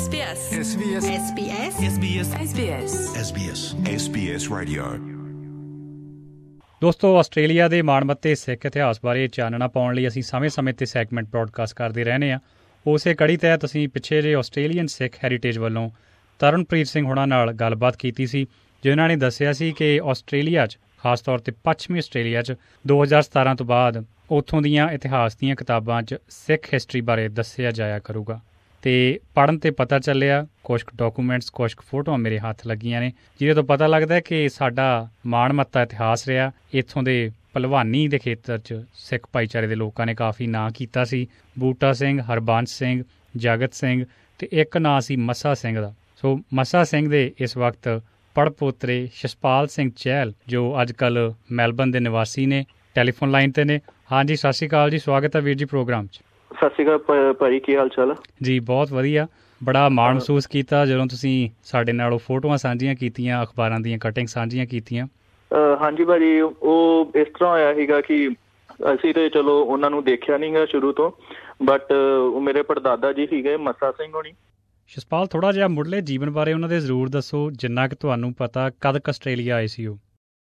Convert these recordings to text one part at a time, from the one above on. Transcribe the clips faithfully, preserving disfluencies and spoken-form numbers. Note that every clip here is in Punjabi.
S B S S B S S B S S B S S B S S B S S B S Radio। ਦੋਸਤੋ, ਆਸਟ੍ਰੇਲੀਆ ਦੇ ਮਾਣਮੱਤੇ ਸਿੱਖ ਇਤਿਹਾਸ ਬਾਰੇ ਚਾਨਣਾ ਪਾਉਣ ਲਈ ਅਸੀਂ ਸਮੇਂ-ਸਮੇਂ ਤੇ ਸੈਗਮੈਂਟ ਬ੍ਰੌਡਕਾਸਟ ਕਰਦੇ ਰਹਿੰਦੇ ਹਾਂ। ਉਸੇ ਕੜੀ ਤਹਿਤ ਅਸੀਂ ਪਿੱਛੇ ਜਿਹੇ ਆਸਟ੍ਰੇਲੀਅਨ ਸਿੱਖ ਹੈਰੀਟੇਜ ਵੱਲੋਂ ਤਰਨਪ੍ਰੀਤ ਸਿੰਘ ਹੋਣਾ ਨਾਲ ਗੱਲਬਾਤ ਕੀਤੀ ਸੀ, ਜਿਨ੍ਹਾਂ ਨੇ ਦੱਸਿਆ ਸੀ ਕਿ ਆਸਟ੍ਰੇਲੀਆ 'ਚ ਖਾਸ ਤੌਰ 'ਤੇ ਪੱਛਮੀ ਆਸਟ੍ਰੇਲੀਆ 'ਚ ਦੋ ਹਜ਼ਾਰ ਸਤਾਰਾਂ ਤੋਂ ਬਾਅਦ ਉੱਥੋਂ ਦੀਆਂ ਇਤਿਹਾਸ ਦੀਆਂ ਕਿਤਾਬਾਂ 'ਚ ਸਿੱਖ ਹਿਸਟਰੀ ਬਾਰੇ ਦੱਸਿਆ ਜਾਇਆ ਕਰੂਗਾ। ਅਤੇ ਪੜ੍ਹਨ 'ਤੇ ਪਤਾ ਚੱਲਿਆ, ਕੁਛ ਕੁ ਡਾਕੂਮੈਂਟਸ, ਕੁਛ ਕੁ ਫੋਟੋਆਂ ਮੇਰੇ ਹੱਥ ਲੱਗੀਆਂ ਨੇ, ਜਿਹਦੇ ਤੋਂ ਪਤਾ ਲੱਗਦਾ ਕਿ ਸਾਡਾ ਮਾਣਮੱਤਾ ਇਤਿਹਾਸ ਰਿਹਾ। ਇੱਥੋਂ ਦੇ ਭਲਵਾਨੀ ਦੇ ਖੇਤਰ 'ਚ ਸਿੱਖ ਭਾਈਚਾਰੇ ਦੇ ਲੋਕਾਂ ਨੇ ਕਾਫੀ ਨਾਂ ਕੀਤਾ ਸੀ। ਬੂਟਾ ਸਿੰਘ, ਹਰਬੰਸ ਸਿੰਘ, ਜਗਤ ਸਿੰਘ ਅਤੇ ਇੱਕ ਨਾਂ ਸੀ ਮੱਸਾ ਸਿੰਘ ਦਾ। ਸੋ ਮੱਸਾ ਸਿੰਘ ਦੇ ਇਸ ਵਕਤ ਪੜਪੋਤਰੇ ਸ਼ਸ਼ਪਾਲ ਸਿੰਘ ਚਹਿਲ, ਜੋ ਅੱਜ ਕੱਲ੍ਹ ਮੈਲਬਰਨ ਦੇ ਨਿਵਾਸੀ ਨੇ, ਟੈਲੀਫੋਨ ਲਾਈਨ 'ਤੇ ਨੇ। ਹਾਂਜੀ, ਸਤਿ ਸ਼੍ਰੀ ਅਕਾਲ ਜੀ, ਸਵਾਗਤ ਹੈ ਵੀਰ ਜੀ ਪ੍ਰੋਗਰਾਮ 'ਚ। ਸਤਿ ਸ਼੍ਰੀ ਅਕਾਲ ਭਾਈ, ਕੀ ਹਾਲ ਚਾਲ? ਜੀ ਬਹੁਤ ਵਧੀਆ। ਬੜਾ ਮਾਣ ਮਹਿਸੂਸ ਕੀਤਾ ਜਦੋਂ ਤੁਸੀਂ ਸਾਡੇ ਨਾਲ ਉਹ ਫੋਟੋਆਂ ਸਾਂਝੀਆਂ ਕੀਤੀਆਂ, ਅਖਬਾਰਾਂ ਦੀਆਂ ਕਟਿੰਗ ਸਾਂਝੀਆਂ ਕੀਤੀਆਂ। ਹਾਂਜੀ ਭਾਜੀ, ਉਹ ਇਸ ਤਰ੍ਹਾਂ ਹੋਇਆ ਸੀਗਾ ਕਿ ਅਸੀਂ ਤੇ ਚਲੋ ਉਹਨਾਂ ਨੂੰ ਦੇਖਿਆ ਨਹੀਂ ਗਾ ਸ਼ੁਰੂ ਤੋਂ, ਬਟ ਉਹ ਮੇਰੇ ਪੜਦਾਦਾ ਜੀ ਸੀਗੇ ਮੱਸਾ ਸਿੰਘ ਹੋਣੀ। ਸ਼ਸ਼ਪਾਲ, ਥੋੜ੍ਹਾ ਜਿਹਾ ਮੁੱਢਲੇ ਜੀਵਨ ਬਾਰੇ ਉਹਨਾਂ ਦੇ ਜ਼ਰੂਰ ਦੱਸੋ, ਜਿੰਨਾ ਕਿ ਤੁਹਾਨੂੰ ਪਤਾ। ਕਦ ਕ ਆਸਟ੍ਰੇਲੀਆ ਆਏ ਸੀ ਉਹ?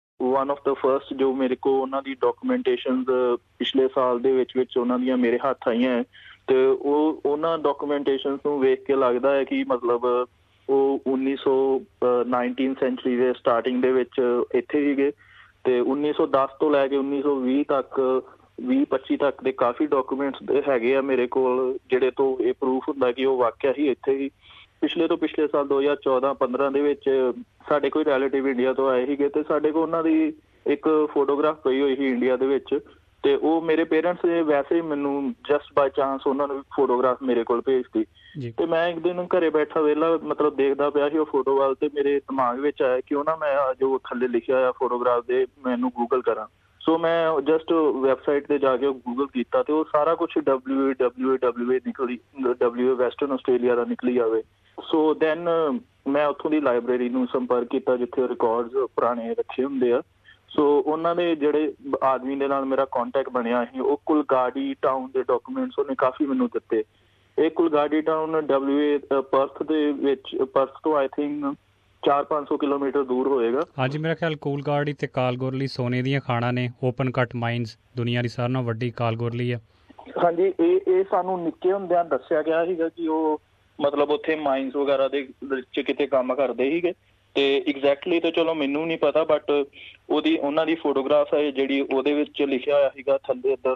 ਵਨ ਆਫ ਦਾ ਫਸਟ ਜੋ ਮੇਰੇ ਕੋਲ ਉਹਨਾਂ ਦੀ ਡਾਕੂਮੈਂਟੇਸ਼ਨ ਪਿਛਲੇ ਸਾਲ ਦੇ ਵਿੱਚ ਵਿੱਚ ਉਹਨਾਂ ਦੀਆਂ ਮੇਰੇ ਹੱਥ ਆਈਆਂ ਹੈ, ਤੇ ਉਹ ਉਹਨਾਂ ਡਾਕੂਮੈਂਟੇਸ਼ਨ ਨੂੰ ਵੇਖ ਕੇ ਲੱਗਦਾ ਹੈ ਕਿ ਮਤਲਬ ਉਹ ਉੱਨੀ ਸੌ ਨਾਈਨਟੀਨ ਸੈਂਚੁਰੀ ਦੇ ਸਟਾਰਟਿੰਗ ਦੇ ਵਿੱਚ ਇੱਥੇ ਸੀਗੇ, ਤੇ ਉੱਨੀ ਸੌ ਦਸ ਤੋਂ ਲੈ ਕੇ ਉੱਨੀ ਸੌ ਵੀਹ ਤੱਕ ਵੀਹ ਪੱਚੀ ਤੱਕ ਦੇ ਕਾਫੀ ਡਾਕੂਮੈਂਟਸ ਹੈਗੇ ਆ ਮੇਰੇ ਕੋਲ, ਜਿਹੜੇ ਤੋਂ ਇਹ ਪ੍ਰੂਫ ਹੁੰਦਾ ਕਿ ਉਹ ਵਾਕਿਆ ਹੀ ਇੱਥੇ ਹੀ ਪਿਛਲੇ ਤੋਂ ਪਿਛਲੇ ਸਾਲ ਦੋ ਹਜ਼ਾਰ ਚੌਦਾਂ ਪੰਦਰਾਂ ਦੇ ਵਿੱਚ ਸਾਡੇ ਕੋਈ ਰਿਲੇਟਿਵ ਇੰਡੀਆ ਤੋਂ ਆਏ ਸੀਗੇ, ਤੇ ਸਾਡੇ ਕੋਲ ਉਹਨਾਂ ਦੀ ਇੱਕ ਫੋਟੋਗ੍ਰਾਫ ਪਈ ਹੋਈ ਸੀ ਇੰਡੀਆ ਦੇ ਵਿੱਚ। ਤੇ ਉਹ ਮੇਰੇ ਪੇਰੈਂਟਸ ਨੇ ਵੈਸੇ ਹੀ ਮੈਨੂੰ ਜਸਟ ਬਾਈ ਚਾਂਸ ਉਹਨਾਂ ਨੂੰ ਫੋਟੋਗ੍ਰਾਫ ਮੇਰੇ ਕੋਲ ਭੇਜਤੀ, ਤੇ ਮੈਂ ਇੱਕ ਦਿਨ ਘਰੇ ਬੈਠਾ ਵਿਹਲਾ ਮਤਲਬ ਦੇਖਦਾ ਪਿਆ ਸੀ ਉਹ ਫੋਟੋ ਵੱਲ, ਤੇ ਮੇਰੇ ਦਿਮਾਗ ਵਿੱਚ ਆਇਆ ਕਿ ਉਹ ਨਾ ਮੈਂ ਜੋ ਥੱਲੇ ਲਿਖਿਆ ਹੋਇਆ ਫੋਟੋਗ੍ਰਾਫ ਦੇ ਮੈਨੂੰ ਗੂਗਲ ਕਰਾਂ। ਸੋ ਮੈਂ ਜਸਟ ਵੈਬਸਾਈਟ ਤੇ ਜਾ ਕੇ ਗੂਗਲ ਕੀਤਾ, ਤੇ ਉਹ ਸਾਰਾ ਕੁਛ ਡਬਲਿਊ ਡਬਲਿਊ ਡਬਲਿਊ ਨਿਕਲੀ ਡਬਲਿਊ ਵੈਸਟਰਨ ਆਸਟ੍ਰੇਲੀਆ ਦਾ ਨਿਕਲੀ ਜਾਵੇ। ਸੋ ਦੈਨ ਮੈਂ ਉੱਥੋਂ ਦੀ ਲਾਇਬ੍ਰੇਰੀ ਨੂੰ ਸੰਪਰਕ ਕੀਤਾ ਜਿੱਥੇ ਰਿਕਾਰਡਸ ਪੁਰਾਣੇ ਰੱਖੇ ਹੁੰਦੇ ਆ। ਸੋ ਉਹਨਾਂ ਦੇ ਜਿਹੜੇ ਆਦਮੀ ਦੇ ਨਾਲ ਮੇਰਾ ਕਾਂਟੈਕਟ ਬਣਿਆ ਸੀ, ਉਹ ਕੁਲਗਾਡੀ ਟਾਊਨ ਦੇ ਡਾਕੂਮੈਂਟਸ ਉਹਨੇ ਕਾਫੀ ਮੈਨੂੰ ਦਿੱਤੇ। ਇਹ Coolgardie town W A Perth ਦੇ ਵਿੱਚ, ਪਰਥ ਤੋਂ ਆਈ ਥਿੰਕ ਚਾਰ ਪੰਜ ਸੌ ਕਿਲੋਮੀਟਰ ਦੂਰ ਹੋਏਗਾ। ਹਾਂਜੀ, ਮੇਰਾ ਖਿਆਲ ਕੁਲਗਾਡੀ ਤੇ ਕਾਲਗੋਰਲੀ ਸੋਨੇ ਦੀਆਂ ਖਾਣਾਂ ਨੇ, ਓਪਨ ਕੱਟ ਮਾਈਨਸ ਦੁਨੀਆ ਦੀ ਸਾਰਿਆਂ ਨਾਲੋਂ ਵੱਡੀ ਕਾਲਗੋਰਲੀ ਆ। ਹਾਂਜੀ, ਇਹ ਇਹ ਸਾਨੂੰ ਨਿੱਕੇ ਹੁੰਦਿਆਂ ਦੱਸਿਆ ਗਿਆ ਸੀਗਾ ਕਿ ਉਹ ਮਤਲਬ ਉੱਥੇ ਮਾਈਨਸ ਵਗੈਰਾ ਦੇ ਵਿੱਚ ਕਿਤੇ ਕੰਮ ਕਰਦੇ ਸੀਗੇ, ਤੇ ਐਗਜ਼ੈਕਟਲੀ ਤਾਂ ਚਲੋ ਮੈਨੂੰ ਨਹੀਂ ਪਤਾ, ਬਟ ਉਹਦੀ ਉਹਨਾਂ ਦੀ ਫੋਟੋਗ੍ਰਾਫ ਹੈ ਜਿਹੜੀ ਉਹਦੇ ਵਿੱਚ ਲਿਖਿਆ ਹੋਇਆ ਸੀਗਾ ਥੱਲੇ the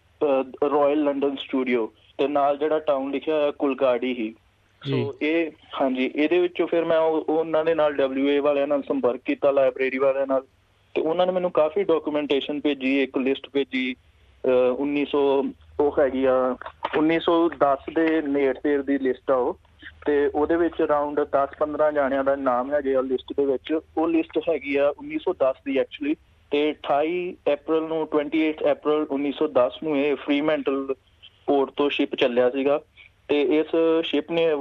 royal royal London studio, ਤੇ ਨਾਲ ਜਿਹੜਾ ਟਾਊਨ ਲਿਖਿਆ ਹੋਇਆ ਕੁਲਗਾਡੀ ਹੀ। ਸੋ ਇਹ ਹਾਂਜੀ, ਇਹਦੇ ਵਿੱਚੋਂ ਫਿਰ ਮੈਂ ਉਹਨਾਂ ਦੇ ਨਾਲ ਡਬਲਿਊ ਏ ਵਾਲਿਆਂ ਨਾਲ ਸੰਪਰਕ ਕੀਤਾ, ਲਾਇਬ੍ਰੇਰੀ ਵਾਲਿਆਂ ਨਾਲ, ਤੇ ਉਹਨਾਂ ਨੇ ਮੈਨੂੰ ਕਾਫੀ ਡਾਕੂਮੈਂਟੇਸ਼ਨ ਭੇਜੀ, ਇੱਕ ਲਿਸਟ ਭੇਜੀ ਉੱਨੀ ਸੌ ਉਹ ਹੈਗੀ ਆ ਉੱਨੀ ਸੌ ਦਸ ਦੇ ਨੇੜ ਤੇੜ ਦੀ ਲਿਸਟ ਆ ਉਹ, ਤੇ ਉਹਦੇ ਵਿੱਚ ਅਰਾਊਂਡ ਦਸ ਪੰਦਰਾਂ ਜਾਣਿਆਂ ਦਾ ਨਾਮ ਹੈਗੇ ਆ ਲਿਸਟ ਦੇ ਵਿੱਚ। ਉਹ ਲਿਸਟ ਹੈਗੀ ਆ ਉੱਨੀ ਸੌ ਦਸ ਦੀ ਐਕਚੁਅਲੀ, ਤੇ ਅਠਾਈ ਅਪ੍ਰੈਲ ਨੂੰ ਅਠਾਈ ਅਪ੍ਰੈਲ ਉੱਨੀ ਸੌ ਦਸ ਨੂੰ ਇਹ ਫਰੀਮੈਂਟਲ ਪੋਰਟ ਤੋਂ ਸ਼ਿਪ ਚੱਲਿਆ ਸੀਗਾ, ਤੇ ਇਸ ਸ਼ਿਪ ਨੇ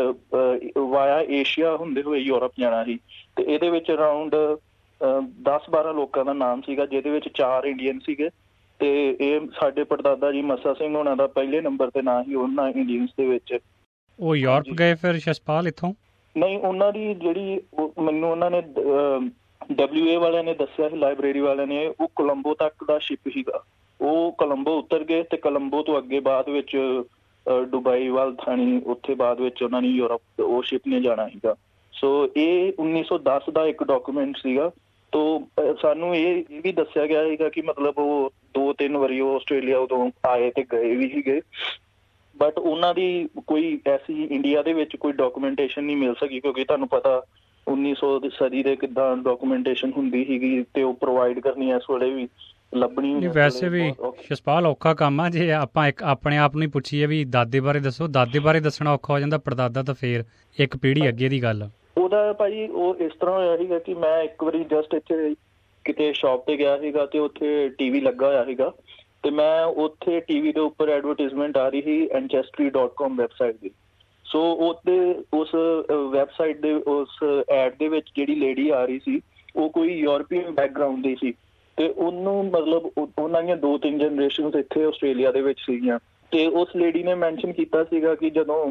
ਵਾਇਆ ਏਸ਼ੀਆ ਹੁੰਦੇ ਹੋਏ ਯੂਰਪ ਜਾਣਾ ਸੀ, ਤੇ ਇਹਦੇ ਵਿੱਚ ਅਰਾਊਂਡ ਦਸ ਬਾਰਾਂ ਲੋਕਾਂ ਦਾ ਨਾਮ ਸੀਗਾ, ਜਿਹਦੇ ਵਿੱਚ ਚਾਰ ਇੰਡੀਅਨ ਸੀਗੇ, ਤੇ ਇਹ ਸਾਡੇ ਪੜਦਾਦਾ ਜੀ ਮੱਸਾ ਸਿੰਘ ਹੋਣਾ ਦਾ ਪਹਿਲੇ ਨੰਬਰ ਤੇ ਨਾਂ ਸੀ ਉਹਨਾਂ ਇੰਡੀਅਨਸ ਦੇ ਵਿੱਚ। ਉਹ ਯੂਰਪ ਗਏ ਫਿਰ ਸ਼ਸ਼ਪਾਲ ਇੱਥੋਂ? ਨਹੀਂ, ਉਹਨਾਂ ਦੀ ਜਿਹੜੀ ਮੈਨੂੰ ਉਹਨਾਂ ਨੇ ਡਬਲਿਊ ਏ ਵਾਲਿਆਂ ਨੇ ਦੱਸਿਆ ਸੀ, ਲਾਇਬ੍ਰੇਰੀ ਵਾਲਿਆਂ ਨੇ, ਉਹ ਕੋਲੰਬੋ ਤੱਕ ਦਾ ਸ਼ਿਪ ਸੀਗਾ। ਉਹ ਕੋਲੰਬੋ ਉਤਰ ਗਏ, ਤੇ ਕੋਲੰਬੋ ਤੋਂ ਅੱਗੇ ਬਾਅਦ ਵਿੱਚ ਦੁਬਈ ਵੱਲ ਥਾਣੀ, ਉੱਥੇ ਬਾਅਦ ਵਿੱਚ ਉਹਨਾਂ ਨੇ ਯੂਰਪ ਉਹ ਸ਼ਿਪ ਨੇ ਜਾਣਾ ਸੀਗਾ। ਸੋ ਇਹ ਉੱਨੀ ਸੌ ਦਸ ਦਾ ਇੱਕ ਡਾਕੂਮੈਂਟ ਸੀਗਾ। ਤੋ ਸਾਨੂੰ ਇਹ ਇਹ ਵੀ ਦੱਸਿਆ ਗਿਆ ਸੀਗਾ ਕਿ ਮਤਲਬ ਉਹ ਦੋ ਤਿੰਨ ਵਾਰੀ ਉਹ ਆਸਟ੍ਰੇਲੀਆ ਉਦੋਂ ਆਏ ਤੇ ਗਏ ਵੀ ਸੀਗੇ, ਬਟ ਉਹਨਾਂ ਦੀ ਕੋਈ ਐਸੀ ਇੰਡੀਆ ਦੇ ਵਿੱਚ ਕੋਈ ਡਾਕੂਮੈਂਟੇਸ਼ਨ ਨਹੀਂ ਮਿਲ ਸਕੀ, ਕਿਉਂਕਿ ਤੁਹਾਨੂੰ ਪਤਾ ਉੱਨੀ ਸੌ ਸਦੀ ਦੇ ਕਿੱਦਾਂ ਡਾਕੂਮੈਂਟੇਸ਼ਨ ਹੁੰਦੀ ਸੀਗੀ, ਤੇ ਉਹ ਪ੍ਰੋਵਾਈਡ ਕਰਨੀ ਇਸ ਵੇਲੇ ਵੀ ਲੱਭਣੀ। ਵੈਸੇ ਵੀ ਸ਼ਸ਼ਪਾਲ ਔਖਾ ਕੰਮ ਆ, ਜੇ ਆਪਾਂ ਇੱਕ ਆਪਣੇ ਆਪ ਨੂੰ ਹੀ ਪੁੱਛੀਏ ਵੀ ਦਾਦੇ ਬਾਰੇ ਦੱਸੋ, ਦਾਦੇ ਬਾਰੇ ਦੱਸਣਾ ਔਖਾ ਹੋ ਜਾਂਦਾ, ਪੜਦਾਦਾ ਤਾਂ ਫੇਰ ਇੱਕ ਪੀੜ੍ਹੀ ਅੱਗੇ ਦੀ ਗੱਲ। ਉਹਦਾ ਭਾਜੀ ਉਹ ਇਸ ਤਰ੍ਹਾਂ ਹੋਇਆ ਸੀਗਾ ਕਿ ਮੈਂ ਇੱਕ ਵਾਰੀ ਜਸਟ ਇੱਥੇ ਕਿਤੇ ਸ਼ੌਪ ਤੇ ਗਿਆ ਸੀਗਾ, ਤੇ ਉੱਥੇ ਟੀਵੀ ਲੱਗਾ ਹੋਇਆ ਸੀਗਾ, ਤੇ ਮੈਂ ਉੱਥੇ ਟੀਵੀ ਦੇ ਉੱਪਰ ਐਡਵਰਟੀਜ਼ਮੈਂਟ ਆ ਰਹੀ ਸੀ ਐਨਚੈਸਟਰੀ ਡੋਟ ਕੋਮ ਵੈਬਸਾਈਟ ਦੀ। ਸੋ ਉਹਦੇ ਉਸ ਵੈਬਸਾਈਟ ਦੇ ਉਸ ਐਡ ਦੇ ਵਿੱਚ ਜਿਹੜੀ ਲੇਡੀ ਆ ਰਹੀ ਸੀ, ਉਹ ਕੋਈ ਯੂਰਪੀਅਨ ਬੈਕਗਰਾਊਂਡ ਦੀ ਸੀ, ਤੇ ਉਹਨੂੰ ਮਤਲਬ ਉਹਨਾਂ ਦੀਆਂ ਦੋ ਤਿੰਨ ਜਨਰੇਸ਼ਨ ਇੱਥੇ ਆਸਟ੍ਰੇਲੀਆ ਦੇ ਵਿੱਚ ਸੀਗੀਆਂ, ਤੇ ਉਸ ਲੇਡੀ ਨੇ ਮੈਨਸ਼ਨ ਕੀਤਾ ਸੀਗਾ ਕਿ ਜਦੋਂ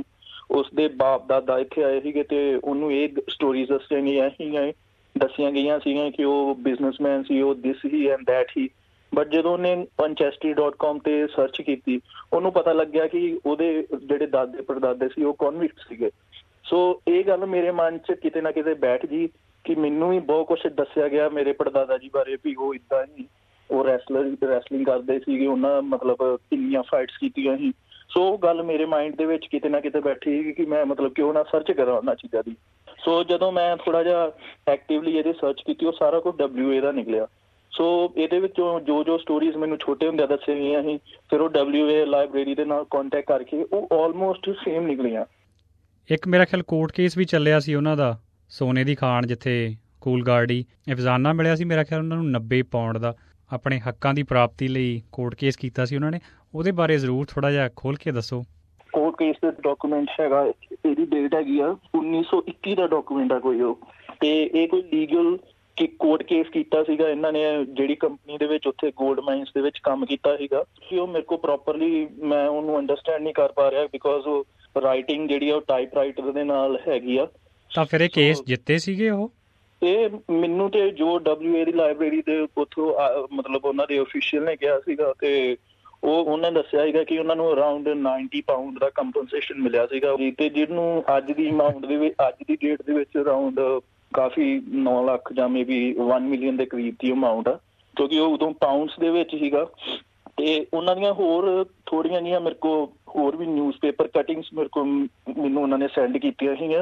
ਉਸਦੇ ਬਾਪ ਦਾਦਾ ਇੱਥੇ ਆਏ ਸੀਗੇ ਤੇ ਉਹਨੂੰ ਇਹ ਸਟੋਰੀਜ਼ ਦੱਸੀਆਂ ਗਈਆਂ ਸੀਗੀਆਂ ਦੱਸੀਆਂ ਗਈਆਂ ਸੀਗੀਆਂ ਕਿ ਉਹ ਬਿਜ਼ਨਸਮੈਨ ਸੀ, ਉਹ ਦਿਸ ਹੀ ਐਂਡ ਦੈਟ ਹੀ। ਬਟ ਜਦੋਂ ਉਹਨੇ ਅਨਚੈਸਟਰੀ ਡੋਟ ਕਾਮ ਤੇ ਸਰਚ ਕੀਤੀ ਉਹਨੂੰ ਪਤਾ ਲੱਗਿਆ ਕਿ ਉਹਦੇ ਜਿਹੜੇ ਦਾਦੇ ਪੜਦਾਦੇ ਸੀ ਉਹ ਕਨਵਿਕਟ ਸੀਗੇ। ਸੋ ਇਹ ਗੱਲ ਮੇਰੇ ਮਨ 'ਚ ਕਿਤੇ ਨਾ ਕਿਤੇ ਬੈਠ ਗਈ ਕਿ ਮੈਨੂੰ ਵੀ ਬਹੁਤ ਕੁਛ ਦੱਸਿਆ ਗਿਆ ਮੇਰੇ ਪੜਦਾਦਾ ਜੀ ਬਾਰੇ ਵੀ ਉਹ ਇੱਦਾਂ ਹੀ ਉਹ ਰੈਸਲਰ ਰੈਸਲਿੰਗ ਕਰਦੇ ਸੀਗੇ, ਉਹਨਾਂ ਮਤਲਬ ਕਿੰਨੀਆਂ ਫਾਈਟਸ ਕੀਤੀਆਂ ਸੀ। ਸੋ ਉਹ ਗੱਲ ਮੇਰੇ ਮਾਇੰਡ ਦੇ ਵਿੱਚ ਕਿਤੇ ਨਾ ਕਿਤੇ ਬੈਠੀ ਸੀ ਕਿ ਮੈਂ ਮਤਲਬ ਕਿਉਂ ਨਾ ਸਰਚ ਕਰਾਂ ਉਹਨਾਂ ਚੀਜ਼ਾਂ ਦੀ। ਸੋ ਜਦੋਂ ਮੈਂ ਥੋੜ੍ਹਾ ਜਿਹਾ ਐਕਟਿਵਲੀ ਇਹਦੀ ਸਰਚ ਕੀਤੀ ਉਹ ਸਾਰਾ ਕੁਝ ਡਬਲਿਊ ਏ ਦਾ ਨਿਕਲਿਆ। ਸੋ ਇਹਦੇ ਵਿੱਚੋਂ ਜੋ ਜੋ ਸਟੋਰੀਜ਼ ਮੈਨੂੰ ਛੋਟੇ ਹੁੰਦਿਆਂ ਦੱਸੀਆਂ ਗਈਆਂ ਸੀ ਫਿਰ ਉਹ ਡਬਲਿਊ ਏ ਲਾਇਬ੍ਰੇਰੀ ਦੇ ਨਾਲ ਕੰਟੈਕਟ ਕਰਕੇ ਉਹ ਆਲਮੋਸਟ ਸੇਮ ਨਿਕਲੀਆਂ। ਇੱਕ ਮੇਰਾ ਖਿਆਲ ਕੋਰਟ ਕੇਸ ਵੀ ਚੱਲਿਆ ਸੀ ਉਹਨਾਂ ਦਾ, ਸੋਨੇ ਦੀ ਖਾਣ, ਜਿੱਥੇ ਕੂਲਗਾਰਡੀ ਅਫਜ਼ਾਨਾ ਮਿਲਿਆ ਸੀ ਮੇਰਾ ਖਿਆਲ ਉਹਨਾਂ ਨੂੰ ਨੱਬੇ ਪਾਉਂਡ ਦਾ, ਆਪਣੇ ਹੱਕਾਂ ਦੀ ਪ੍ਰਾਪਤੀ ਲਈ ਕੋਰਟ ਕੇਸ ਕੀਤਾ ਸੀ ਉਹਨਾਂ ਨੇ। ਉਹਦੇ ਬਾਰੇ ਜ਼ਰੂਰ ਥੋੜ੍ਹਾ ਜਿਹਾ ਖੋਲ੍ਹ ਕੇ ਦੱਸੋ। ਕੋਰਟ ਕੇਸ ਦਾ ਡਾਕੂਮੈਂਟ ਹੈਗਾ, ਇਹਦੀ ਡੇਟ ਹੈਗੀ ਆ ਉੱਨੀ ਸੌ ਇੱਕੀ ਦਾ ਡਾਕੂਮੈਂਟ ਆ ਕੋਈ ਉਹ, ਤੇ ਇਹ ਕੋਈ ਲੀਗਲ ਕਿ ਕੋਰਟ ਕੇਸ ਕੀਤਾ ਸੀਗਾ ਇਹਨਾਂ ਨੇ ਜਿਹੜੀ ਕੰਪਨੀ ਦੇ ਵਿੱਚ ਉੱਥੇ ਗੋਲਡ ਮਾਈਨਸ ਦੇ ਵਿੱਚ ਕੰਮ ਕੀਤਾ ਸੀਗਾ। ਕਿ ਉਹ ਮੇਰੇ ਕੋਲ ਪ੍ਰੋਪਰਲੀ ਮੈਂ ਉਹਨੂੰ ਅੰਡਰਸਟੈਂਡ ਨਹੀਂ ਕਰ ਪਾ ਰਿਹਾ ਬਿਕੋਜ਼ ਉਹ ਰਾਈਟਿੰਗ ਜਿਹੜੀ ਆ ਉਹ ਟਾਈਪ ਰਾਈਟਰ ਦੇ ਨਾਲ ਹੈਗੀ ਆ। ਤਾਂ ਫਿਰ ਇਹ ਕੇਸ ਜਿੱਤੇ ਸੀਗੇ ਉਹ? ਇਹ ਮੈਨੂੰ ਤੇ ਜੋ ਡਬਲਿਊ ਏ ਦੀ ਲਾਇਬ੍ਰੇਰੀ ਦੇ ਉੱਥੋਂ ਮਤਲਬ ਉਹਨਾਂ ਦੇ ਅਫੀਸ਼ੀਅਲ ਨੇ ਕਿਹਾ ਸੀਗਾ ਤੇ ਉਹ ਉਹਨਾਂ ਨੇ ਦੱਸਿਆ ਸੀਗਾ ਕਿ ਉਹਨਾਂ ਨੂੰ ਅਰਾਊਂਡ ਨਾਈਨਟੀ ਪਾਊਂਡ ਦਾ ਕੰਪਨਸੇਸ਼ਨ ਮਿਲਿਆ ਸੀਗਾ ਤੇ ਜਿਹਨੂੰ ਅੱਜ ਦੀ ਅਮਾਊਂਟ ਦੇ ਵਿੱਚ ਅੱਜ ਦੀ ਡੇਟ ਦੇ ਵਿੱਚ ਅਰਾਊਂਡ ਕਾਫੀ ਨੌ ਲੱਖ ਜਾਂ ਮੇ ਬੀ ਵਨ ਮਿਲੀਅਨ ਦੇ ਕਰੀਬ ਦੀ ਅਮਾਊਂਟ ਆ, ਕਿਉਂਕਿ ਉਹ ਉਦੋਂ ਪਾਊਂਡਸ ਦੇ ਵਿੱਚ ਸੀਗਾ। ਤੇ ਉਹਨਾਂ ਦੀਆਂ ਹੋਰ ਥੋੜੀਆਂ ਜਿਹੀਆਂ ਮੇਰੇ ਕੋਲ ਹੋਰ ਵੀ ਨਿਊਜ਼ ਪੇਪਰ ਕਟਿੰਗਸ ਮੇਰੇ ਕੋਲ ਮੈਨੂੰ ਉਹਨਾਂ ਨੇ ਸੈਂਡ ਕੀਤੀਆਂ ਸੀਗੀਆਂ।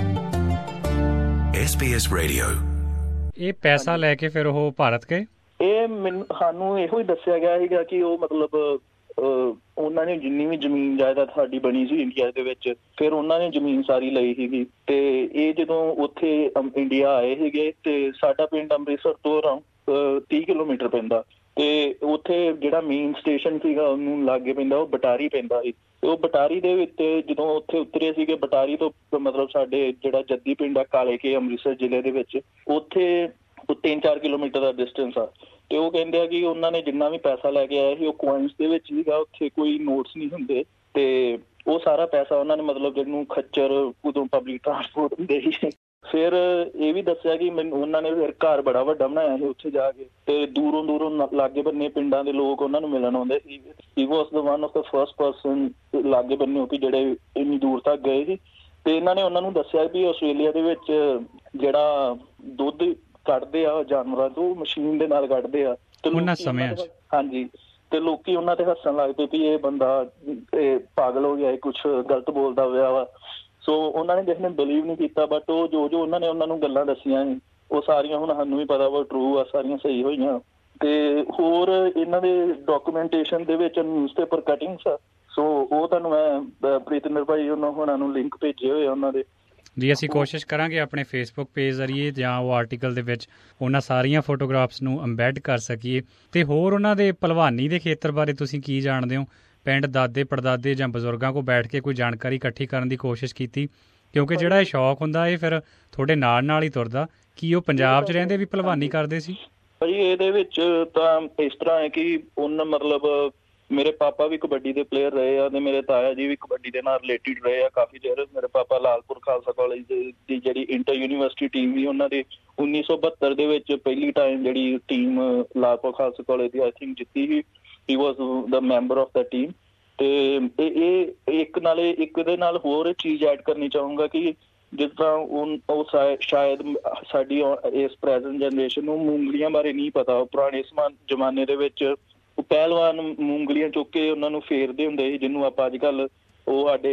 S B S radio. ਇਹ ਪੈਸਾ ਲੈ ਕੇ ਫਿਰ ਉਹ ਭਾਰਤ ਗਏ? ਇਹ ਮੈਨੂੰ ਸਾਨੂੰ ਇਹੋ ਹੀ ਦੱਸਿਆ ਗਿਆ ਸੀਗਾ ਕਿ ਉਹ ਮਤਲਬ ਉਹਨਾਂ ਨੇ ਜਿੰਨੀ ਵੀ ਜ਼ਮੀਨ ਜਾਇਦਾਦ ਸਾਡੀ ਬਣੀ ਸੀ ਇੰਡੀਆ ਦੇ ਵਿੱਚ ਫਿਰ ਉਹਨਾਂ ਨੇ ਜ਼ਮੀਨ ਸਾਰੀ ਲਈ ਸੀਗੀ। ਤੇ ਇਹ ਜਦੋਂ ਉੱਥੇ ਇੰਡੀਆ ਆਏ ਸੀਗੇ ਤੇ ਸਾਡਾ ਪਿੰਡ ਅੰਮ੍ਰਿਤਸਰ ਤੋਂ ਅਰਾਊਂਡ ਤੀਹ ਕਿਲੋਮੀਟਰ ਪੈਂਦਾ ਤੇ ਉੱਥੇ ਜਿਹੜਾ ਮੇਨ ਸਟੇਸ਼ਨ ਸੀਗਾ ਉਹਨੂੰ ਲਾਗੇ ਪੈਂਦਾ ਉਹ ਬਟਾਰੀ ਪੈਂਦਾ ਸੀ। ਉਹ ਬਟਾਰੀ ਦੇ ਵਿੱਚ ਜਦੋਂ ਉੱਥੇ ਉਤਰੇ ਸੀਗੇ ਬਟਾਰੀ ਤੋਂ ਮਤਲਬ ਸਾਡੇ ਜਿਹੜਾ ਜੱਦੀ ਪਿੰਡ ਆ ਕਾਲੇ ਕੇ ਅੰਮ੍ਰਿਤਸਰ ਜ਼ਿਲ੍ਹੇ ਦੇ ਵਿੱਚ ਉੱਥੇ ਤਿੰਨ ਚਾਰ ਕਿਲੋਮੀਟਰ ਦਾ ਡਿਸਟੈਂਸ ਆ। ਤੇ ਉਹ ਕਹਿੰਦੇ ਆ ਕਿ ਉਹਨਾਂ ਨੇ ਜਿੰਨਾ ਵੀ ਪੈਸਾ ਲੈ ਕੇ ਆਇਆ ਸੀ ਉਹ ਕੋਇਨਸ ਦੇ ਵਿੱਚ ਸੀਗਾ, ਉੱਥੇ ਕੋਈ ਨੋਟਸ ਨਹੀਂ ਹੁੰਦੇ ਤੇ ਉਹ ਸਾਰਾ ਪੈਸਾ ਉਹਨਾਂ ਨੇ ਮਤਲਬ ਜਿਹਨੂੰ ਖੱਚਰ ਉਦੋਂ ਪਬਲਿਕ ਟਰਾਂਸਪੋਰਟ ਹੁੰਦੇ ਸੀ। ਫਿਰ ਇਹ ਵੀ ਦੱਸਿਆ ਕਿ ਮੈਨੂੰ ਉਹਨਾਂ ਨੇ ਫਿਰ ਘਰ ਬੜਾ ਵੱਡਾ ਬਣਾਇਆ ਸੀ ਉੱਥੇ ਜਾ ਕੇ ਤੇ ਦੂਰੋਂ ਦੂਰੋਂ ਲਾਗੇ ਬੰਨੇ ਪਿੰਡਾਂ ਦੇ ਲੋਕ ਉਹਨਾਂ ਨੂੰ ਮਿਲਣ ਆਉਂਦੇ ਸੀ। He was the one of the first person ਲਾਗੇ ਬੰਨੇ ਕਿ ਜਿਹੜੇ ਇੰਨੀ ਦੂਰ ਤੱਕ ਗਏ ਸੀ। ਤੇ ਇਹਨਾਂ ਨੇ ਉਹਨਾਂ ਨੂੰ ਦੱਸਿਆ ਵੀ ਆਸਟ੍ਰੇਲੀਆ ਦੇ ਵਿੱਚ ਜਿਹੜਾ ਦੁੱਧ ਕੱਢਦੇ ਆ ਜਾਨਵਰਾਂ ਤੋਂ ਮਸ਼ੀਨ ਦੇ ਨਾਲ ਕੱਢਦੇ ਆ ਤੇ ਉਹਨਾਂ ਸਮਿਆਂ 'ਚ ਹਾਂਜੀ ਤੇ ਲੋਕੀ ਉਹਨਾਂ ਤੇ ਹੱਸਣ ਲੱਗ ਪਏ ਵੀ ਇਹ ਬੰਦਾ ਇਹ ਪਾਗਲ ਹੋ ਗਿਆ, ਕੁਛ ਗਲਤ ਬੋਲਦਾ ਹੋਇਆ ਵਾ। ਸੋ ਉਹਨਾਂ ਨੇ ਕਿਸੇ ਨੇ ਬਿਲੀਵ ਨਹੀਂ ਕੀਤਾ ਬਟ ਉਹ ਜੋ ਜੋ ਉਹਨਾਂ ਨੇ ਉਹਨਾਂ ਨੂੰ ਗੱਲਾਂ ਦੱਸੀਆਂ ਸੀ ਉਹ ਸਾਰੀਆਂ ਹੁਣ ਸਾਨੂੰ ਵੀ ਪਤਾ ਵਾ ਟਰੂ ਆ, ਸਾਰੀਆਂ ਸਹੀ ਹੋਈਆਂ। ਤੇ ਹੋਰ ਇਹਨਾਂ ਦੇ ਡਾਕੂਮੈਂਟੇਸ਼ਨ ਦੇ ਵਿੱਚ ਨਿਊਜ਼ਪੇਪਰ ਕਟਿੰਗਸ ਆ। ਸੋ ਉਹ ਤੁਹਾਨੂੰ ਮੈਂ ਪ੍ਰੀਤਿੰਦਰ ਭਾਈ ਉਹਨਾਂ ਹੋਣਾ ਨੂੰ ਲਿੰਕ ਭੇਜੇ ਹੋਏ ਉਹਨਾਂ ਦੇ ਜੀ। ਅਸੀਂ ਕੋਸ਼ਿਸ਼ ਕਰਾਂਗੇ ਆਪਣੇ ਫੇਸਬੁੱਕ ਪੇਜ ਜ਼ਰੀਏ ਜਾਂ ਉਹ ਆਰਟੀਕਲ ਦੇ ਵਿੱਚ ਉਹਨਾਂ ਸਾਰੀਆਂ ਫੋਟੋਗ੍ਰਾਫਸ ਨੂੰ ਅੰਬੈਡ ਕਰ ਸਕੀਏ। ਤੇ ਹੋਰ ਉਹਨਾਂ ਦੇ ਭਲਵਾਨੀ ਦੇ ਖੇਤਰ ਬਾਰੇ ਤੁਸੀਂ ਕੀ ਜਾਣਦੇ ਹੋ? ਪਿੰਡ ਦਾਦੇ ਪੜਦਾਦੇ ਜਾਂ ਬਜ਼ੁਰਗਾਂ ਕੋਲ ਬੈਠ ਕੇ ਕੋਈ ਜਾਣਕਾਰੀ ਇਕੱਠੀ ਕਰਨ ਦੀ ਕੋਸ਼ਿਸ਼ ਕੀਤੀ? ਕਿਉਂਕਿ ਜਿਹੜਾ ਇਹ ਸ਼ੌਕ ਹੁੰਦਾ ਇਹ ਫਿਰ ਤੁਹਾਡੇ ਨਾਲ ਨਾਲ ਹੀ ਤੁਰਦਾ। ਕੀ ਉਹ ਪੰਜਾਬ 'ਚ ਰਹਿੰਦੇ ਵੀ ਭਲਵਾਨੀ ਕਰਦੇ ਸੀ? ਭਾਜੀ ਇਹਦੇ ਵਿੱਚ ਤਾਂ ਇਸ ਤਰ੍ਹਾਂ ਹੈ ਕਿ ਉਹਨਾਂ ਮਤਲਬ ਮੇਰੇ ਪਾਪਾ ਵੀ ਕਬੱਡੀ ਦੇ ਪਲੇਅਰ ਰਹੇ ਆ ਤੇ ਮੇਰੇ ਤਾਇਆ ਜੀ ਵੀ ਕਬੱਡੀ ਦੇ ਨਾਲ ਰਿਲੇਟਿਡ ਰਹੇ ਆ ਕਾਫੀ ਚਿਰ। ਮੇਰੇ ਪਾਪਾ ਲਾਲਪੁਰ ਖਾਲਸਾ ਕਾਲਜ ਦੀ ਜਿਹੜੀ ਇੰਟਰ ਯੂਨੀਵਰਸਿਟੀ ਟੀਮ ਵੀ ਉਹਨਾਂ ਦੀ ਉੱਨੀ ਸੌ ਬਹੱਤਰ ਦੇ ਵਿੱਚ ਪਹਿਲੀ ਟਾਈਮ ਜਿਹੜੀ ਟੀਮ ਲਾਲਪੁਰ ਖਾਲਸਾ ਕਾਲਜ ਦੀ ਆਈ ਥਿੰਕ ਜਿੱਤੀ ਸੀ। He was the member of the team. ਤੇ ਇਹ ਇੱਕ ਨਾਲੇ ਇੱਕ ਦੇ ਨਾਲ ਹੋਰ ਚੀਜ਼ ਐਡ ਕਰਨੀ ਚਾਹੂੰਗਾ ਕਿ ਜਿਸ ਤਰ੍ਹਾਂ ਉਹ ਸ਼ਾਇਦ ਸਾਡੀ ਇਸ ਪ੍ਰੈਜ਼ੈਂਟ ਜਨਰੇਸ਼ਨ ਨੂੰ ਮੂੰਗਲੀਆਂ ਬਾਰੇ ਨਹੀਂ ਪਤਾ। ਪੁਰਾਣੇ ਜ਼ਮਾਨੇ ਦੇ ਵਿੱਚ ਉਹ ਪਹਿਲਵਾਨ ਮੂੰਗਲੀਆਂ ਚੁੱਕ ਕੇ ਉਹਨਾਂ ਨੂੰ ਫੇਰਦੇ ਹੁੰਦੇ ਸੀ, ਜਿਹਨੂੰ ਆਪਾਂ ਅੱਜ ਕੱਲ੍ਹ ਉਹ ਸਾਡੇ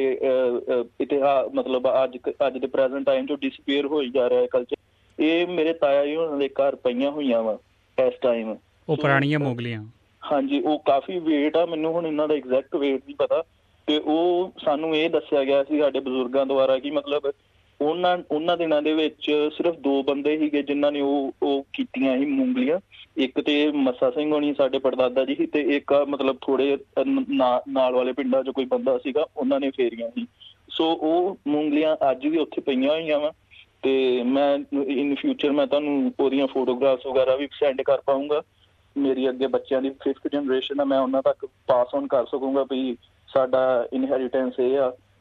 ਇਤਿਹਾਸ ਮਤਲਬ ਅੱਜ ਅੱਜ ਦੇ ਪ੍ਰੈਜ਼ੈਂਟ ਟਾਈਮ 'ਚੋਂ ਡਿਸਪੀਅਰ ਹੋਈ ਜਾ ਰਿਹਾ ਕਲਚਰ। ਇਹ ਮੇਰੇ ਤਾਇਆ ਜੀ ਉਹਨਾਂ ਦੇ ਘਰ ਪਈਆਂ ਹੋਈਆਂ ਵਾ ਇਸ ਟਾਈਮ ਉਹ ਪੁਰਾਣੀਆਂ ਮੂੰਗਲੀਆਂ। ਹਾਂਜੀ ਉਹ ਕਾਫੀ ਵੇਟ ਆ, ਮੈਨੂੰ ਹੁਣ ਇਹਨਾਂ ਦਾ ਐਗਜ਼ੈਕਟ ਵੇਟ ਨਹੀਂ ਪਤਾ। ਤੇ ਉਹ ਸਾਨੂੰ ਇਹ ਦੱਸਿਆ ਗਿਆ ਸੀ ਸਾਡੇ ਬਜ਼ੁਰਗਾਂ ਦੁਆਰਾ ਕਿ ਮਤਲਬ ਉਹਨਾਂ ਉਹਨਾਂ ਦਿਨਾਂ ਦੇ ਵਿੱਚ ਸਿਰਫ ਦੋ ਬੰਦੇ ਸੀਗੇ ਜਿਨ੍ਹਾਂ ਨੇ ਉਹ ਉਹ ਕੀਤੀਆਂ ਸੀ ਮੂੰਗਲੀਆਂ। ਇੱਕ ਤੇ ਮੱਸਾ ਸਿੰਘ ਹੋਣੀ ਸਾਡੇ ਪੜਦਾਦਾ ਜੀ ਸੀ ਤੇ ਇੱਕ ਮਤਲਬ ਥੋੜੇ ਨਾਲ ਵਾਲੇ ਪਿੰਡਾਂ 'ਚ ਕੋਈ ਬੰਦਾ ਸੀਗਾ ਉਹਨਾਂ ਨੇ ਫੇਰੀਆਂ ਸੀ। ਸੋ ਉਹ ਮੂੰਗਲੀਆਂ ਅੱਜ ਵੀ ਉੱਥੇ ਪਈਆਂ ਹੋਈਆਂ ਵਾ ਤੇ ਮੈਂ ਇਨ ਫਿਊਚਰ ਮੈਂ ਤੁਹਾਨੂੰ ਉਹਦੀਆਂ ਫੋਟੋਗ੍ਰਾਫਸ ਵਗੈਰਾ ਵੀ ਸੈਂਡ ਕਰ ਪਾਊਂਗਾ। ਮੇਰੀ ਅੱਗੇ ਬੱਚਿਆਂ ਦੀ ਫਿਫਥ ਜਨਰੇਸ਼ਨ ਆ, ਮੈਂ ਉਹਨਾਂ ਤੱਕ ਪਾਸ ਔਨ ਕਰ ਸਕੂੰਗਾ ਵੀ ਸਾਡਾ ਇਨਹੈਰੀਟੈਂਸ ਇਹ ਆ।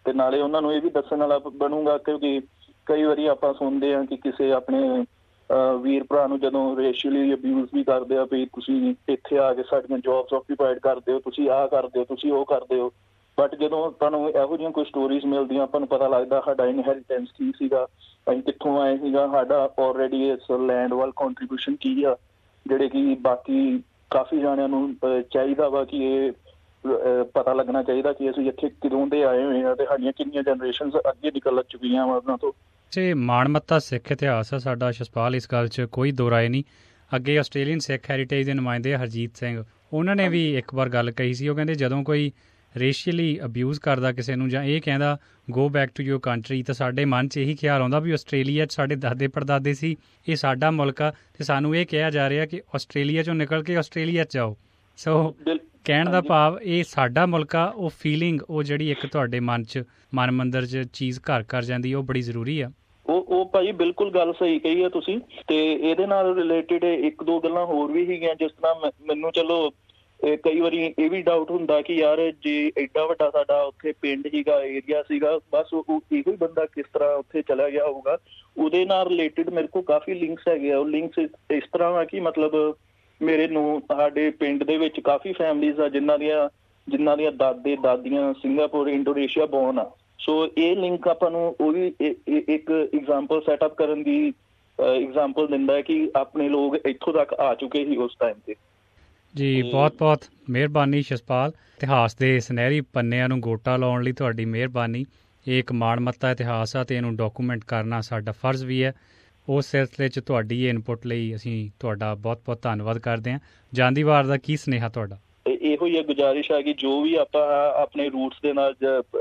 ਤੇ ਨਾਲੇ ਉਹਨਾਂ ਨੂੰ ਇਹ ਵੀ ਦੱਸਣ ਵਾਲਾ ਬਣੂਗਾ, ਕਿਉਂਕਿ ਕਈ ਵਾਰੀ ਆਪਾਂ ਸੁਣਦੇ ਹਾਂ ਕਿ ਕਿਸੇ ਆਪਣੇ ਵੀਰ ਭਰਾ ਨੂੰ ਜਦੋਂ ਰੇਸ਼ੀਅਲੀ ਅਬਿਊਜ਼ ਵੀ ਕਰਦੇ ਆ ਵੀ ਤੁਸੀਂ ਇੱਥੇ ਆ ਕੇ ਸਾਡੀਆਂ ਜੋਬਸ ਆਕੂਪਾਈਡ ਕਰਦੇ ਹੋ, ਤੁਸੀਂ ਆਹ ਕਰਦੇ ਹੋ, ਤੁਸੀਂ ਉਹ ਕਰਦੇ ਹੋ। ਬਟ ਜਦੋਂ ਤੁਹਾਨੂੰ ਇਹੋ ਜਿਹੀਆਂ ਕੋਈ ਸਟੋਰੀਜ਼ ਮਿਲਦੀਆਂ, ਆਪਾਂ ਨੂੰ ਪਤਾ ਲੱਗਦਾ ਸਾਡਾ ਇਨਹੈਰੀਟੈਂਸ ਕੀ ਸੀਗਾ, ਅਸੀਂ ਕਿੱਥੋਂ ਆਏ ਸੀਗਾ, ਸਾਡਾ ਆਲਰੇਡੀ ਇਸ ਲੈਂਡ ਵੱਲ ਕੰਟਰੀਬਿਊਸ਼ਨ ਕੀ ਆ, ਜਿਹੜੇ ਕਿ ਬਾਕੀ ਕਾਫੀ ਜਾਣਿਆਂ ਨੂੰ ਚਾਹੀਦਾ ਵਾ ਕਿ ਇਹ ਪਤਾ ਲੱਗਣਾ ਚਾਹੀਦਾ ਕਿ ਅਸੀਂ ਇੱਥੇ ਕਦੋਂ ਦੇ ਆਏ ਹੋਏ ਹਾਂ ਤੇ ਸਾਡੀਆਂ ਕਿੰਨੀਆਂ ਜਨਰੇਸ਼ਨਸ ਅੱਗੇ ਨਿਕਲ ਚੁੱਕੀਆਂ ਵਾ ਉਹਨਾਂ ਤੋਂ। ਤੇ ਮਾਣਮੱਤਾ ਸਿੱਖ ਇਤਿਹਾਸ ਆ ਸਾਡਾ ਜਸਪਾਲ, ਇਸ ਗੱਲ 'ਚ ਕੋਈ ਦੋ ਰਾਏ ਨਹੀਂ। ਅੱਗੇ ਆਸਟ੍ਰੇਲੀਅਨ ਸਿੱਖ ਹੈਰੀਟੇਜ ਦੇ ਨੁਮਾਇੰਦੇ ਹਰਜੀਤ ਸਿੰਘ, ਉਹਨਾਂ ਨੇ ਵੀ ਇੱਕ ਵਾਰ ਗੱਲ ਕਹੀ ਸੀ। ਉਹ ਕਹਿੰਦੇ ਜਦੋਂ ਕੋਈ ਰੇਸ਼ੀਅਲੀ ਅਬਿਊਜ਼ ਕਰਦਾ ਕਿਸੇ ਨੂੰ ਜਾਂ ਇਹ ਕਹਿੰਦਾ go back to your country, ਤਾਂ ਸਾਡੇ ਮਨ 'ਚ ਇਹੀ ਖਿਆਲ ਆਉਂਦਾ ਵੀ ਆਸਟ੍ਰੇਲੀਆ 'ਚ ਸਾਡੇ ਦਾਦੇ ਪੜਦਾਦੇ ਸੀ, ਇਹ ਸਾਡਾ ਮੁਲਕ ਆ ਅਤੇ ਸਾਨੂੰ ਇਹ ਕਿਹਾ ਜਾ ਰਿਹਾ ਕਿ ਆਸਟ੍ਰੇਲੀਆ 'ਚੋਂ ਨਿਕਲ ਕੇ ਆਸਟ੍ਰੇਲੀਆ 'ਚ ਜਾਓ। ਸੋ ਕਹਿਣ ਦਾ ਭਾਵ ਇਹ ਸਾਡਾ ਮੁਲਕ ਆ। ਉਹ ਫੀਲਿੰਗ, ਉਹ ਜਿਹੜੀ ਇੱਕ ਤੁਹਾਡੇ ਮਨ 'ਚ ਮਨ ਮੰਦਰ 'ਚ ਚੀਜ਼ ਘਰ ਕਰ ਜਾਂਦੀ, ਉਹ ਬੜੀ ਜ਼ਰੂਰੀ ਆ। ਉਹ ਉਹ ਭਾਈ ਬਿਲਕੁਲ ਗੱਲ ਸਹੀ ਕਹੀ ਆ ਤੁਸੀਂ। ਤੇ ਇਹਦੇ ਨਾਲ ਰਿਲੇਟਿਡ ਇੱਕ ਦੋ ਗੱਲਾਂ ਹੋਰ ਵੀ ਸੀਗੀਆਂ, ਜਿਸ ਤਰ੍ਹਾਂ ਮੈਨੂੰ ਚਲੋ ਕਈ ਵਾਰੀ ਇਹ ਵੀ ਡਾਊਟ ਹੁੰਦਾ ਕਿ ਯਾਰ ਜੇ ਐਡਾ ਵੱਡਾ ਸਾਡਾ ਉੱਥੇ ਪਿੰਡ ਸੀਗਾ, ਏਰੀਆ ਸੀਗਾ, ਬਸ ਉਹ ਇਹੋ ਹੀ ਬੰਦਾ ਕਿਸ ਤਰ੍ਹਾਂ ਉੱਥੇ ਚਲਾ ਗਿਆ ਹੋਊਗਾ। ਉਹਦੇ ਨਾਲ ਰਿਲੇਟਿਡ ਮੇਰੇ ਕੋਲ ਕਾਫੀ ਲਿੰਕਸ ਹੈਗੇ ਆ। ਉਹ ਲਿੰਕਸ ਇਸ ਤਰ੍ਹਾਂ ਆ ਕਿ ਮਤਲਬ ਮੇਰੇ ਨੂੰ ਸਾਡੇ ਪਿੰਡ ਦੇ ਵਿੱਚ ਕਾਫੀ ਫੈਮਲੀਜ਼ ਆ ਜਿਨ੍ਹਾਂ ਦੀਆਂ ਜਿਨ੍ਹਾਂ ਦੀਆਂ ਦਾਦੇ ਦਾਦੀਆਂ ਸਿੰਗਾਪੁਰ ਇੰਡੋਨੇਸ਼ੀਆ ਬੋਰਨ ਆ। ਸੋ ਇਹ ਲਿੰਕ ਆਪਾਂ ਨੂੰ ਉਹ ਵੀ ਇੱਕ ਐਗਜ਼ਾਮਪਲ ਸੈਟਅਪ ਕਰਨ ਦੀ ਐਗਜ਼ਾਮਪਲ ਦਿੰਦਾ ਹੈ ਕਿ ਆਪਣੇ ਲੋਕ ਇੱਥੋਂ ਤੱਕ ਆ ਚੁੱਕੇ ਸੀ ਉਸ ਟਾਈਮ ਤੇ। ਜੀ ਬਹੁਤ ਬਹੁਤ ਮਿਹਰਬਾਨੀ ਜਸਪਾਲ, ਇਤਿਹਾਸ ਦੇ ਸੁਨਹਿਰੀ ਪੰਨਿਆਂ ਨੂੰ ਗੋਟਾ ਲਾਉਣ ਲਈ ਤੁਹਾਡੀ ਮਿਹਰਬਾਨੀ। ਇਹ ਇੱਕ ਮਾਣਮੱਤਾ ਇਤਿਹਾਸ ਆ ਅਤੇ ਇਹਨੂੰ ਡਾਕੂਮੈਂਟ ਕਰਨਾ ਸਾਡਾ ਫਰਜ਼ ਵੀ ਹੈ। ਉਸ ਸਿਲਸਿਲੇ 'ਚ ਤੁਹਾਡੀ ਇਹ ਇਨਪੁੱਟ ਲਈ ਅਸੀਂ ਤੁਹਾਡਾ ਬਹੁਤ ਬਹੁਤ ਧੰਨਵਾਦ ਕਰਦੇ ਹਾਂ। ਜਾਂਦੀ ਵਾਰ ਦਾ ਕੀ ਸੁਨੇਹਾ ਤੁਹਾਡਾ? ਇਹੋ ਹੀ ਗੁਜ਼ਾਰਿਸ਼ ਹੈ ਕਿ ਜੋ ਵੀ ਆਪਾਂ ਆਪਣੇ ਰੂਟਸ ਦੇ ਨਾਲ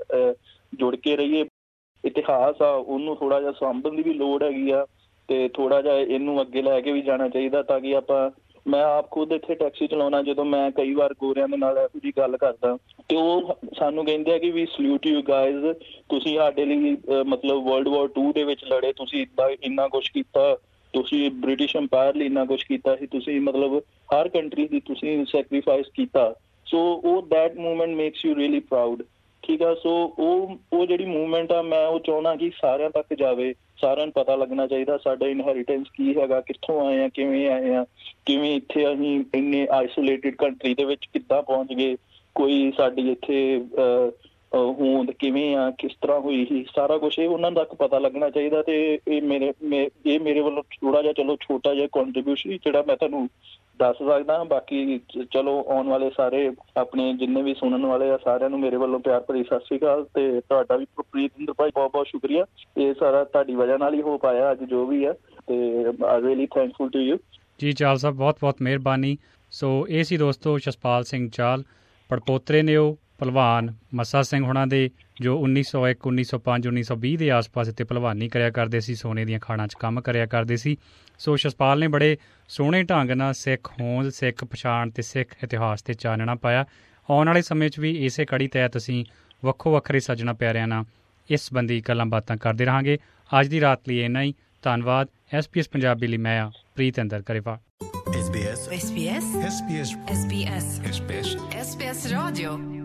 ਜੁੜ ਕੇ ਰਹੀਏ। ਇਤਿਹਾਸ ਆ ਉਹਨੂੰ ਥੋੜ੍ਹਾ ਜਿਹਾ ਸਾਂਭਣ ਦੀ ਵੀ ਲੋੜ ਹੈਗੀ ਆ ਅਤੇ ਥੋੜ੍ਹਾ ਜਿਹਾ ਇਹਨੂੰ ਅੱਗੇ ਲੈ ਕੇ ਵੀ ਜਾਣਾ ਚਾਹੀਦਾ ਤਾਂ ਕਿ ਆਪਾਂ, ਮੈਂ ਆਪ ਖੁਦ ਇੱਥੇ ਟੈਕਸੀ ਚਲਾਉਣਾ, ਜਦੋਂ ਮੈਂ ਕਈ ਵਾਰ ਗੋਰਿਆਂ ਦੇ ਨਾਲ ਇਹੋ ਜਿਹੀ ਗੱਲ ਕਰਦਾ ਅਤੇ ਉਹ ਸਾਨੂੰ ਕਹਿੰਦੇ ਆ ਕਿ ਵੀ ਸਲਿਊਟ ਯੂ ਗਾਇਜ਼, ਤੁਸੀਂ ਸਾਡੇ ਲਈ ਮਤਲਬ ਵਰਲਡ ਵਾਰ ਟੂ ਦੇ ਵਿੱਚ ਲੜੇ, ਤੁਸੀਂ ਇੱਦਾਂ ਇੰਨਾ ਕੁਛ ਕੀਤਾ, ਤੁਸੀਂ ਬ੍ਰਿਟਿਸ਼ ਅੰਪਾਇਰ ਲਈ ਇੰਨਾ ਕੁਛ ਕੀਤਾ ਸੀ, ਤੁਸੀਂ ਮਤਲਬ ਹਰ ਕੰਟਰੀ ਦੀ ਤੁਸੀਂ ਸੈਕਰੀਫਾਈਸ ਕੀਤਾ। ਸੋ ਉਹ that movement makes you really proud. ਠੀਕ ਆ। ਸੋ ਉਹ ਉਹ ਜਿਹੜੀ ਮੂਵਮੈਂਟ ਆ, ਮੈਂ ਉਹ ਚਾਹੁੰਦਾ ਕਿ ਸਾਰਿਆਂ ਤੱਕ ਜਾਵੇ, ਸਾਰਿਆਂ ਨੂੰ ਪਤਾ ਲੱਗਣਾ ਚਾਹੀਦਾ ਸਾਡਾ ਇਨਹੈਰੀਟੈਂਸ ਕੀ ਹੈਗਾ, ਕਿੱਥੋਂ ਆਏ ਆ, ਕਿਵੇਂ ਆਏ ਆ, ਕਿਵੇਂ ਇੱਥੇ ਅਸੀਂ ਇੰਨੇ ਆਈਸੋਲੇਟਿਡ ਕੰਟਰੀ ਦੇ ਵਿੱਚ ਕਿੱਦਾਂ ਪਹੁੰਚ ਗਏ, ਕੋਈ ਸਾਡੀ ਇੱਥੇ ਹੋਂਦ ਕਿਵੇਂ ਆ, ਕਿਸ ਤਰ੍ਹਾਂ ਹੋਈ ਸੀ, ਸਾਰਾ ਕੁਛ ਇਹ ਉਹਨਾਂ ਤੱਕ ਪਤਾ ਲੱਗਣਾ ਚਾਹੀਦਾ। ਅਤੇ ਇਹ ਮੇਰੇ ਇਹ ਮੇਰੇ ਵੱਲੋਂ ਥੋੜ੍ਹਾ ਜਿਹਾ ਚਲੋ ਛੋਟਾ ਜਿਹਾ ਕੰਟਰੀਬਿਊਸ਼ਨ ਜਿਹੜਾ ਮੈਂ ਤੁਹਾਨੂੰ ਦੱਸ ਸਕਦਾ ਹਾਂ। ਬਾਕੀ ਚਲੋ ਆਉਣ ਵਾਲੇ ਸਾਰੇ ਆਪਣੇ ਜਿੰਨੇ ਵੀ ਸੁਣਨ ਵਾਲੇ ਆ ਸਾਰਿਆਂ ਨੂੰ ਮੇਰੇ ਵੱਲੋਂ ਪਿਆਰ ਭਰੀ ਸਤਿ ਸ਼੍ਰੀ ਅਕਾਲ। ਅਤੇ ਤੁਹਾਡਾ ਵੀ ਪ੍ਰੀਤਿੰਦਰ ਭਾਈ ਬਹੁਤ ਬਹੁਤ ਸ਼ੁਕਰੀਆ। ਇਹ ਸਾਰਾ ਤੁਹਾਡੀ ਵਜ੍ਹਾ ਨਾਲ ਹੀ ਹੋ ਪਾਇਆ ਅੱਜ ਜੋ ਵੀ ਹੈ, ਅਤੇ I really thankful to you. ਜੀ ਚਾਲ ਸਾਹਿਬ ਬਹੁਤ ਬਹੁਤ ਮਿਹਰਬਾਨੀ। ਸੋ ਇਹ ਸੀ ਦੋਸਤੋ ਜਸਪਾਲ ਸਿੰਘ ਚਾਲ, ਪੜਪੋਤਰੇ ਨੇ ਉਹ ਭਲਵਾਨ ਮੱਸਾ ਸਿੰਘ ਹੋਣਾ ਦੇ, ਜੋ ਉੱਨੀ ਸੌ ਇੱਕ ਉੱਨੀ ਸੌ ਪੰਜ ਉੱਨੀ ਸੌ ਵੀਹ ਦੇ ਆਸ ਪਾਸ ਇੱਥੇ ਭਲਵਾਨੀ ਕਰਿਆ ਕਰਦੇ ਸੀ, ਸੋਨੇ ਦੀਆਂ ਖਾਣਾਂ 'ਚ ਕੰਮ ਕਰਿਆ ਕਰਦੇ ਸੀ। ਸੋ ਜਸਪਾਲ ਨੇ ਬੜੇ ਸੋਹਣੇ ਢੰਗ ਨਾਲ ਸਿੱਖ ਹੋਂਦ, ਸਿੱਖ ਪਛਾਣ ਅਤੇ ਸਿੱਖ ਇਤਿਹਾਸ 'ਤੇ ਚਾਨਣਾ ਪਾਇਆ। ਆਉਣ ਵਾਲੇ ਸਮੇਂ 'ਚ ਵੀ ਇਸੇ ਕੜੀ ਤਹਿਤ ਅਸੀਂ ਵੱਖੋ ਵੱਖਰੇ ਸੱਜਣਾ ਪਿਆਰਿਆਂ ਨਾਲ ਇਸ ਸੰਬੰਧੀ ਗੱਲਾਂ ਬਾਤਾਂ ਕਰਦੇ ਰਹਾਂਗੇ। ਅੱਜ ਦੀ ਰਾਤ ਲਈ ਇੰਨਾ ਹੀ। ਧੰਨਵਾਦ। ਐਸ ਪੀ ਐਸ ਪੰਜਾਬੀ ਲਈ ਮੈਂ ਆ Pritinder Karewal. S B S S B S S B S S B S S B S S B S Radio